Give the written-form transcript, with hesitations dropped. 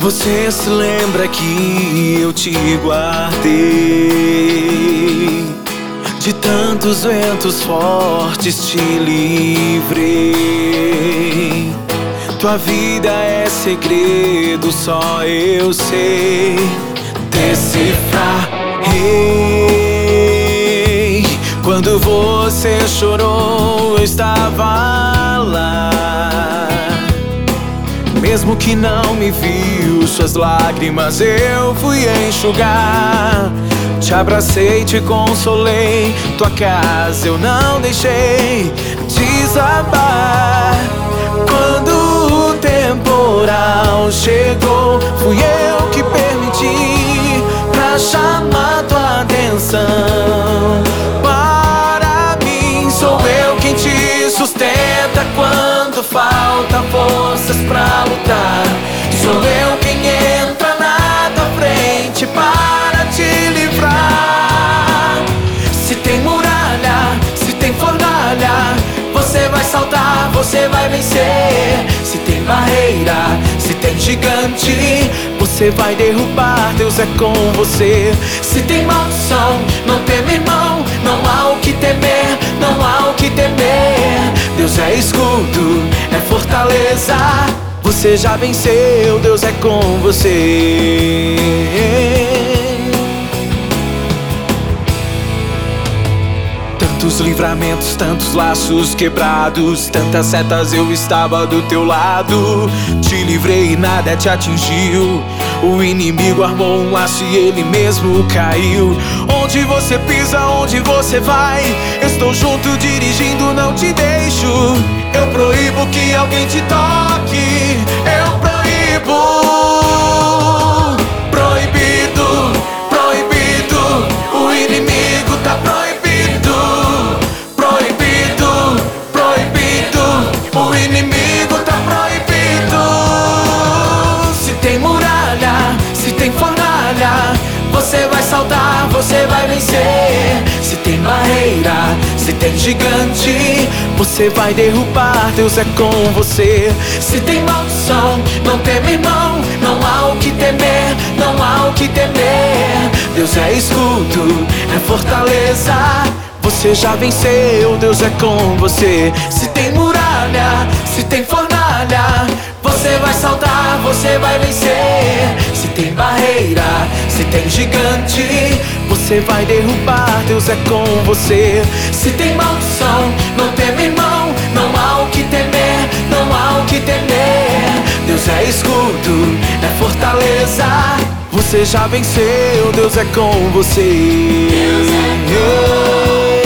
Você se lembra que eu te guardei, de tantos ventos fortes te livrei. Tua vida é segredo, só eu sei decifrar. Hey, quando você chorou, eu estava lá. Mesmo que não me viu, suas lágrimas eu fui enxugar. Te abracei, te consolei, tua casa eu não deixei desabar. Quando o temporal chegou, fui eu que permiti pra chamar tua atenção. Para mim, sou eu quem te sustenta quando falta forças pra lutar. Sou eu quem entra na tua frente para te livrar. Se tem muralha, se tem fornalha, você vai saltar, você vai vencer. Se tem barreira, se tem gigante, você vai derrubar, Deus é com você. Se tem maldição, não teme, irmão, não há o que temer, não há o que temer. Deus é escudo, é fortaleza, você já venceu, Deus é com você. Tantos livramentos, tantos laços quebrados, tantas setas eu estava do teu lado. Te livrei e nada te atingiu. O inimigo armou um laço e ele mesmo caiu. Onde você pisa, onde você vai, estou junto dirigindo, não te deixo. Eu proíbo que alguém te toque, eu proíbo. Proibido, proibido, o inimigo tá proibido. O inimigo tá proibido. Se tem muralha, se tem fornalha, você vai saltar, você vai vencer. Se tem barreira, se tem gigante, você vai derrubar, Deus é com você. Se tem maldição, não teme, irmão, não há o que temer, não há o que temer. Deus é escudo, é fortaleza, você já venceu, Deus é com você. Se tem muralha, se tem fornalha, você vai saltar, você vai vencer. Se tem barreira, se tem gigante, você vai derrubar, Deus é com você. Se tem maldição, não teme, irmão, não há o que temer, não há o que temer. Deus é escudo, é fortaleza, você já venceu, Deus é com você. Deus é com você.